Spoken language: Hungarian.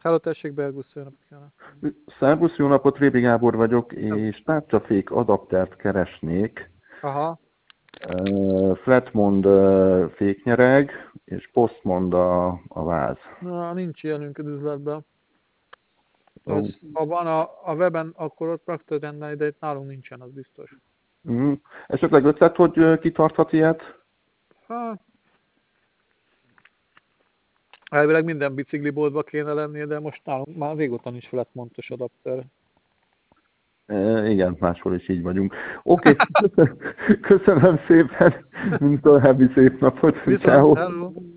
Hello, tessék, Bergusz, jó napot kívánok. Szervusz, jó napot, Rébi Gábor vagyok, és tárcsafék adaptert keresnék. Aha. Flatmond féknyereg, és Postmond a váz. Na, nincs ilyenünk az üzletben. Oh. Ha van a weben, akkor ott rakta rendelni, de itt nálunk nincsen, az biztos. Esetleg ötlet, hogy kitarthat ilyet? Hát, elvileg minden bicikliboltban kéne lennie, de most nálunk már régóta nincs Flatmondos adapter. Igen, máshol is így vagyunk. Oké, köszönöm szépen, mint további szép napot. Viszont, Ciao. hello.